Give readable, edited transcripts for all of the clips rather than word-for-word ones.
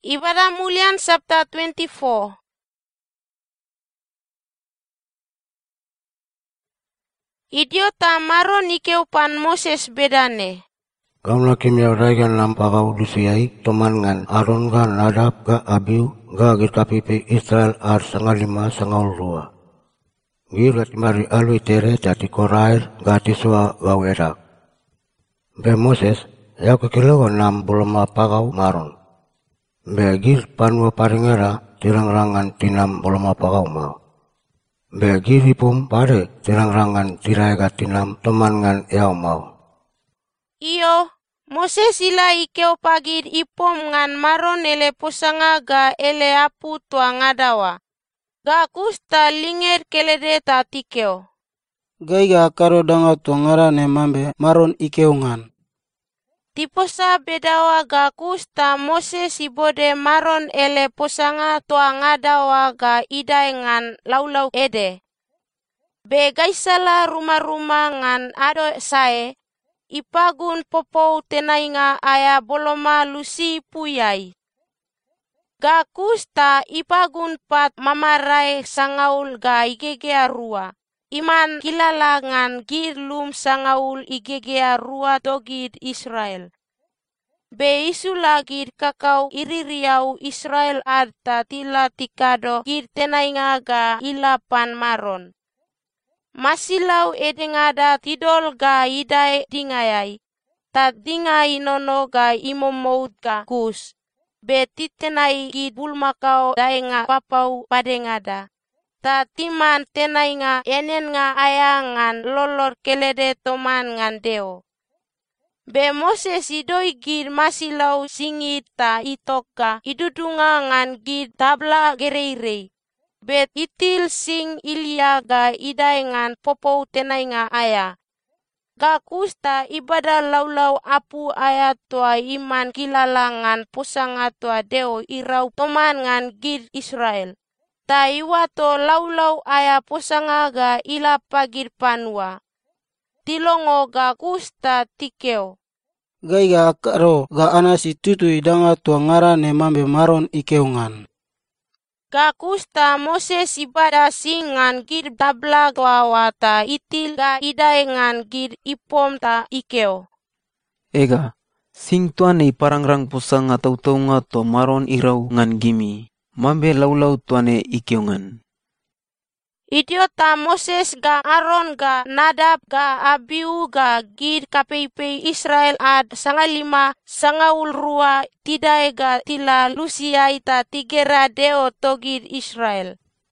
Ibadah Mulian Sabta 24. Idiota maron ikeupan Moses bedane. Kauna kimia raigan lampakau lusiai toman ngan Aron ga Nadab ga Abiu ga gitapipi Israel ar sangalima sangaul rua. Girat mari alui tere jati korair ga tisua gawerak. Be Moses ya kekilawan nam boloma pakau maron. Be gir panua paringera tirang-rangan tinam boloma pakau mau. Be giripum pare tirang-rangan tiraiga tinam toman ngan yau mau. Iyo, Moses ila ikeo pagid ipom ngan maron ele posanga ga ele apu tua ngadawa. Ga kusta linger kelede ta tikeo. Gaiga karo danga tua ngarane mambe maron ikeo ngan. Tiposa bedawa ga kusta Moses ibode maron ele posanga tua ngadawa ga idai ngan laulau ede. Be gaisala rumah-rumah ngan ado sae. Ipagun popou tenainga aya boloma lusi puyai. Ga kusta ipagun pat mamarai sangaul ga igegea rua. Iman kilala ngan girlum sangaul igegea rua dogid Israel. Be isu lagid kakau iririau Israel adta tila tikado gir tenainga ga ilapan maron. Masilau edengada tidol ga idai dingayai. Ta dingai nono ga imomout ga kus. Be titenai gid bulmakau daenga papau padengada. Ta timan tenai nga enen nga ayangan lolor kelede toman ngan deo. Be Moses idoi gid masilau singit ta itokga idudunga ngan gid tabla gereirei. Bet itil sing ilia ga idai ngan popou tenai nga aya. Ga kusta ibadah laulau apu aya tua iman kilala ngan posanga tua deo irau toman ngan gid Israel. Ta iwato laulau aya posanga ga ila pagir panua. Tilongo ga kusta tikeo. Gaiga karo ga anasi tutui danga tua ngarane mambe maron ikeo ngan. Ga kusta Moses ibadah singan gir tabla wata itil ga idai ngan gir ipom ta ikeo. Ega, sing tuane parangrang pusang atau taunga to maron irau ngan gimi. Mambe laulau tuane ikeo ngan. Idiota Moses ga Aron ga Nadab ga Abiu ga gir kapeipe Israel ad sangalima sangaul rua tidai ga tila lusiai ta tigera deo togir Israel.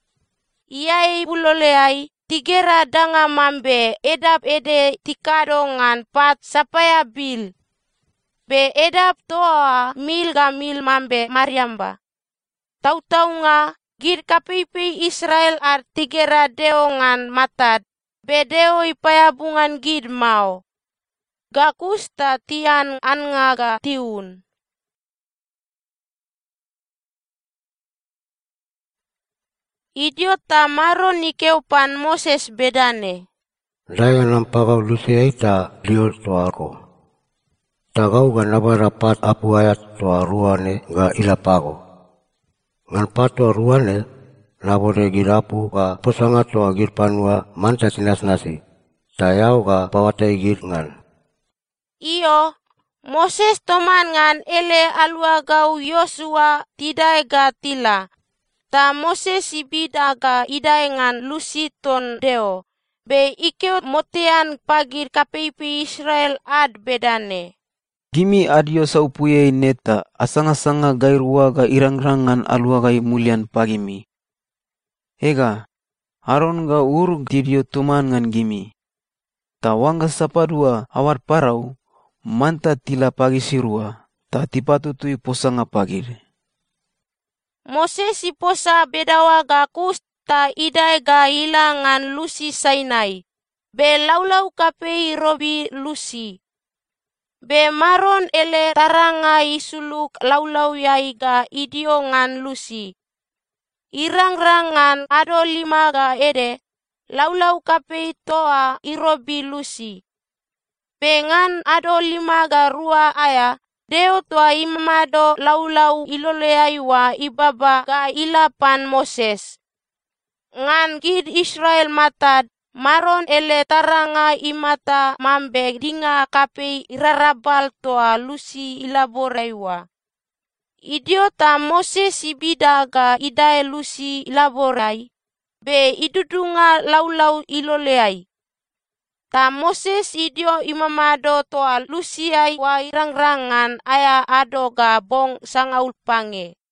Iai buloleai tigera danga mambe edap ede tikado ngan pat sapaya bil. Be edap toa mil ga mil mambe mariamba. Tau-tau nga gir kapeipe Israel ar tigera deo ngan matad, bedeo ipayabungan gid mau. Ga kusta tian an nga ga tiun. Idiota maron ikeupan Moses bedane. Daya nampakau lusiai ta liur toa ako. Tagau ga nabarapat apu ayat toa ruane ga ilapako. Ngan patua ruane, nabore girapu ka posanga toa gir panua manca sinas nasi. Tayau ka pawatai gir ngan. Iyo, Moses toman ngan ele alua gau Yosua tidai ga tila. Ta Moses ibida ga idai ngan lusiton deo. Be ikeo motean pagir kapeipi Israel ad bedane. Gimi adio saupuye neta asanga-sanga gairua ga irang-rangan alua gai mulian pagimi. Ega, Aron ga urug didio tuman ngan gimi. Tawangga sapadua awar parau, manta tila pagi sirua, ta tipatutui posanga pagir. Moses iposa bedawa ga kusta idai ga ilangan lusi Sainai. Be laulau kapei robi lusi. Be maron ele taranga isuluk laulau yai ga idio ngan lusi. Irang-rangan ado lima ga ede, laulau kapei toa irobi lusi. Be ngan ado lima ga rua aya, Deo tua imamado laulau iloleai wa ibaba ga ilapan Moses. Ngan gid Israel matad, maron ele taranga imata mambe dinga kapei irarabal toa lusi ilaboraiwa. Idiota Moses ibida ga idae lusi ilaborai, be idudunga laulau iloleai. Ta Moses idio imamado toa lusiai wa irangrangan aya ado ga bong sangaul pange.